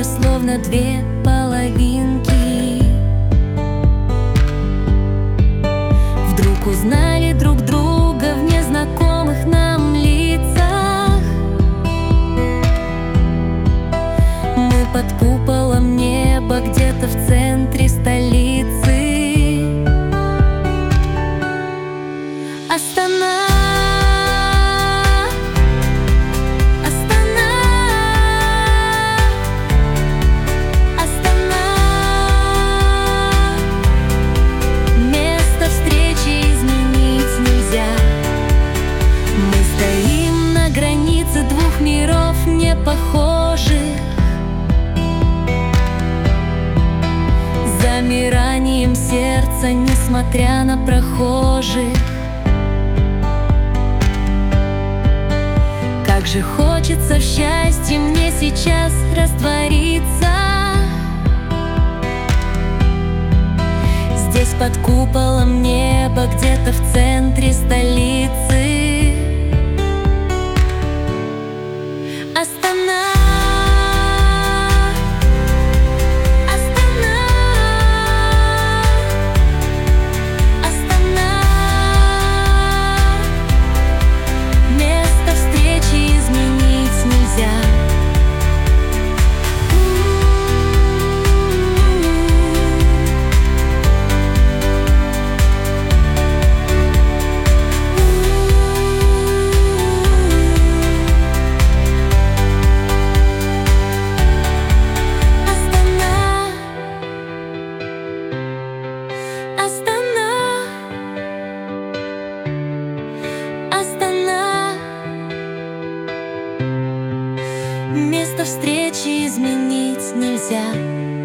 все словно две половинки. Вдруг узнали друг друга в незнакомых нам лицах. Мы под куполом неба где-то в центре столицы. Астана, Астана, Астана. Место встречи изменить нельзя. Мы стоим на границе двух миров непохожих. Замиранием сердца, несмотря на прохожих. Как же хочется в счастье мне сейчас раствориться. Здесь под куполом неба, где-то в центре столицы. Астана, Астана, Астана. Место встречи изменить нельзя. Место встречи изменить нельзя.